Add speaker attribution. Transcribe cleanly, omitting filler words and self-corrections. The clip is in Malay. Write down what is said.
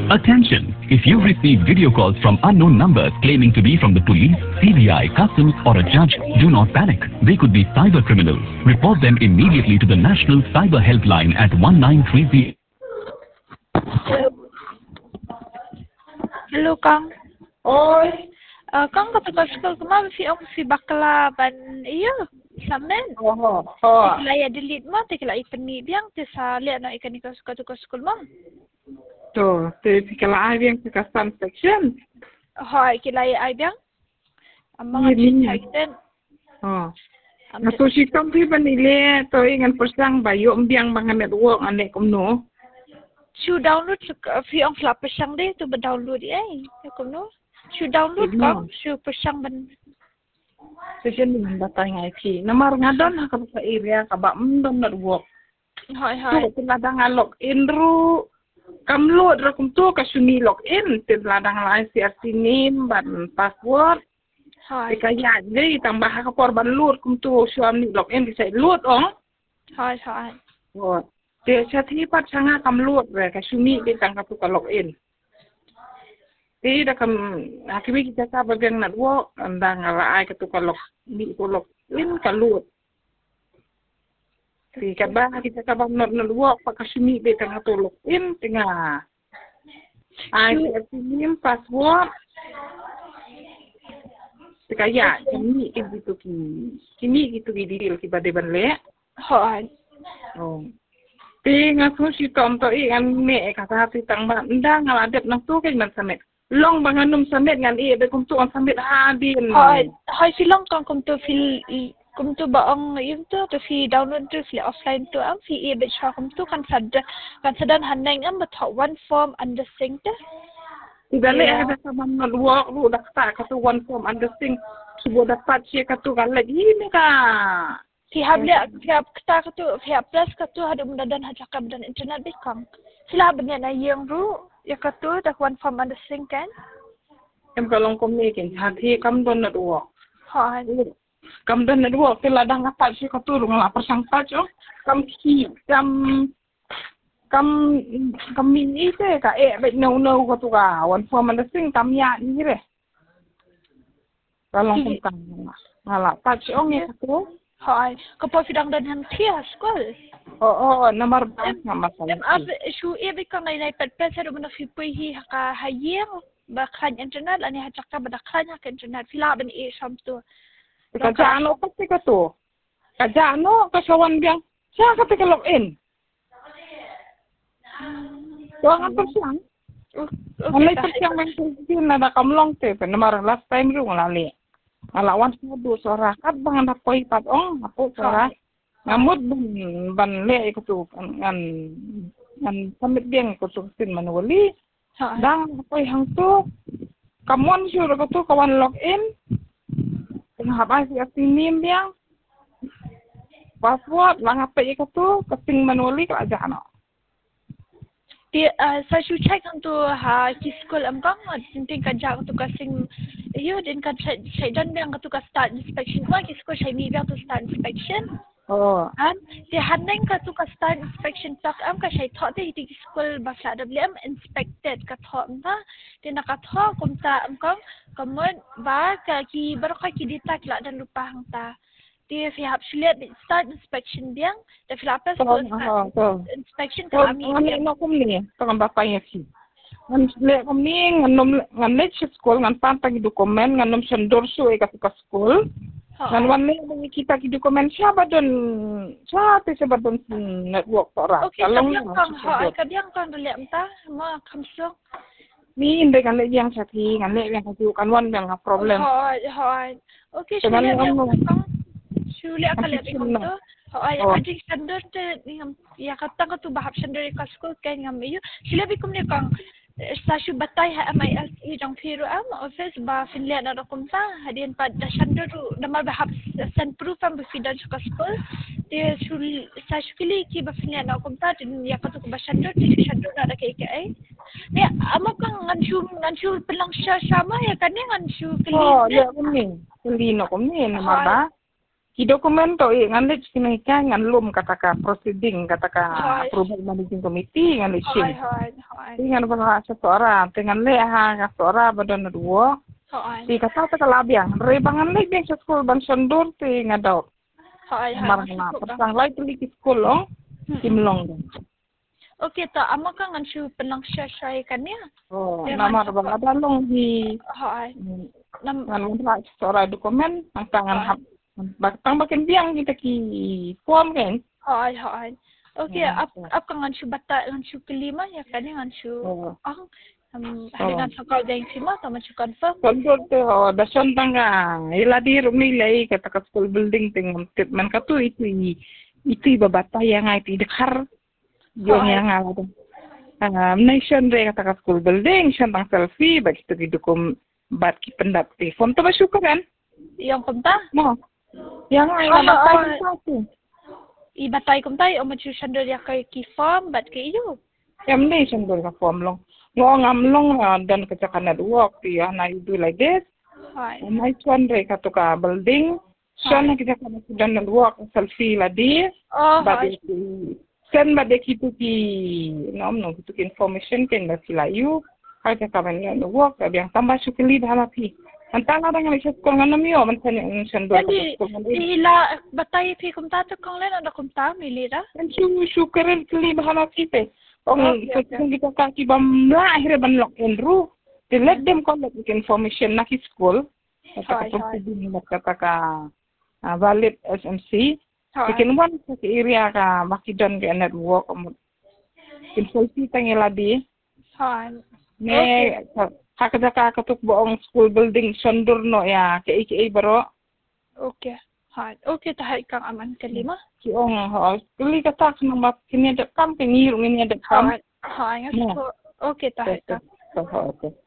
Speaker 1: Attention! If you receive video calls from unknown numbers claiming to be from the police, CBI, customs or a judge, do not panic. They could be cyber criminals. Report them immediately to the National Cyber Helpline at 1930.
Speaker 2: Hello, Kang.
Speaker 3: Oi,
Speaker 2: Kang kata sekolah kemana si bakla ban iyo samen. Tekla delete mo, tekla ipeni biang tesa lihat nak ikan ikan suka sekolah mo.
Speaker 3: tu, kalau ada yang custom section.
Speaker 2: Hai, kila ai biang. Amang cek den.
Speaker 3: Nato si kampi banile, to ingan persang bayo biang bangan network ane kumno.
Speaker 2: Chu download fi ang flap persang deh tu berdownload kumno. Chu download kang, chu persang ban.
Speaker 3: Session ni batay ngai ki. Namar ngadon ha sa area ka ba mdom network.
Speaker 2: Hai.
Speaker 3: Tu ladang login ru. Kamload ra kum tu ka suni login tin ladang lain CRC name ban password.
Speaker 2: Hai.
Speaker 3: Kaya jadi tambah ka korban load kum tu suami login bisa load ong.
Speaker 2: Hai.
Speaker 3: Dia cati pat sanga kamload re ka suni di tangka tu ka login. Ti da kam akibi kita ka bagian network andang ala ai ka tu ka login ka load. Ti ka ba kita ka ba network pa ka suni di tangka tu login tinga. Ai name password. Kaya kini gitu ki deal ki bade banle.
Speaker 2: Hai.
Speaker 3: Ti ngaku si tom to an me kata ti tang ba ndang ngaladep nang tu kan man samet. Long banganum samet ngan be kum tu on samet hadin.
Speaker 2: Hai silang kang kum tu baong yun tu fi download tu fi offline tu am fi be cha kum tu kan sadan haneng am betok one form undersing tu.
Speaker 3: Tidak ada sama network lu dah tak kata one form undersing subuh dapat sia kata kan lagi ni ka.
Speaker 2: Siap kita kata plus kata ada mendadan hajak dan internet bekang. Sila benar na yang ru ya kata dah one form undersing kan.
Speaker 3: Em kalau kau ni kan hati kam don network.
Speaker 2: Hai.
Speaker 3: Kam don network tu ladang dapat sia kata lu ngelapar sangka jo. Kam ini teh ka bet no ko tu ka one form undersing kam ya ni re. Kalau kau ngala pat si ong ya tu.
Speaker 2: Hai, kapag sidang dan han tia skol.
Speaker 3: Nomor nama saya.
Speaker 2: Shu bekang nai pet sa rumah fipoy hi ka hayeng bakan internet ani hajaka badakanya ka internet fila ban sam tu.
Speaker 3: Kajano pasti ka tu. Kajano kasawan biang. Siya ka te login. Tuang apa siang? Alay siang men na kamlong te nomor last time ru ngalali. Alawan sudu suara kat bang na poi pat ong ako suara ngamut ban le ko tu ngan samit biang ko tu tin manuali dang poi hang tu kamon sure ko tu kawan login ngapa si atinim biang password lang apa ko tu kasing manuali ka aja no.
Speaker 2: Saya check untuk kiskul amkang tinting kajak untuk kasing iyo din kan saya dan biang untuk start inspection wa kiskul saya mi biang to start inspection. Dia haneng untuk start inspection tak am ka saya thok di kiskul bahasa WM inspected ka thok ta dia nak thok kumta amkang kemudian ba ka ki barka ki dita kila dan lupa hang ta. Dia siap lihat start inspection biang dah filapes inspection
Speaker 3: kalau kami nak kumni kalau bapak yang si ngan le kumni ngan le school ngan pantang dokumen ngan nom sendor su ka school ngan wan le kita ki dokumen siapa don network orang
Speaker 2: kalau yang kan lihat entah mau kamsong
Speaker 3: ni inde kan le yang sati ngan le yang kasi kan wan yang problem
Speaker 2: okey Sulit kali ada itu. Adik sendiri tu, ya kata kau tu bahap sendiri kasku kan ngam iyo. Sila bikum ni kang stasiun batai MILC jang firu office ba Finland ada kumta hadian pada sendiri tu nama bahap send proof am berfidan kasku. Dia stasiun kili ki ba Finland ada kumta ya kata tu ba sendiri ada KKA. Ni amak kang nganshu pelang sama ya kan ni nganshu kili.
Speaker 3: Ya kumni. Kili no kumni nama ba. dokumen to ngan lip sini kan ngan lum kata proceeding kata approval managing committee ngan listing ngan ba setora dengan le ha setora badan dua si kata labiang re bangan le beng school ban sondur ti ngadot marna persang lai tu li school long kimlong
Speaker 2: okay ta ama ka ngan shu penang syai kan ya
Speaker 3: nama ba ada long hi ngan ba setora dokumen tangan hap Batang bakin biang kita ki form kan?
Speaker 2: Hai. Okay, ap ngan shu bata ngan shu kelima ya kan ngan shu dengan sakal jeng sima sama shu confirm.
Speaker 3: Kontrol tu dason tangga. Ila di rumah lay kata ka school building ting treatment ka tu itu babata yang itu dekar yang ala tu. Nation re kata ka school building santang selfie bagi tu didukum bat ki pendapti. Form tu bersyukur kan?
Speaker 2: Yang kumta?
Speaker 3: Mo. Yang ay nabatay satu.
Speaker 2: Ibatay kum tayo o machu sandal ya kay ki form bat kay iyo.
Speaker 3: Yang ni sandal ka form long. Ngo ngamlong dan kecakanan work ya na do like this.
Speaker 2: Hai.
Speaker 3: May chuan re ka to ka building. Siya na kecakanan dan work selfie la di. Bade sen bade kitu ki nom kitu ki information ken la sila you. Kaya kaman work yang tambah sukili halapi. Antala dengan isip ko nga namiyo, man sa niyong sandor ko.
Speaker 2: Ila, batay pi kumta to kong len, ada kumta, milira?
Speaker 3: Ang syukurin kili bahala kita. Kung kita kakibam na, akhirnya banlok enru. They let them collect information na ki school. Kata ka valid SMC. Bikin one sa area ka makidon ka network. Consulti tangila di. Ne, kakada kakatuk buong school building sondur no ya KA baro.
Speaker 2: Okay. Okay tahay kang aman kalima.
Speaker 3: Kiong kuli katak nang map kini ada kam pengirung ini ada kam.
Speaker 2: Okay tahay kang.
Speaker 3: Okay.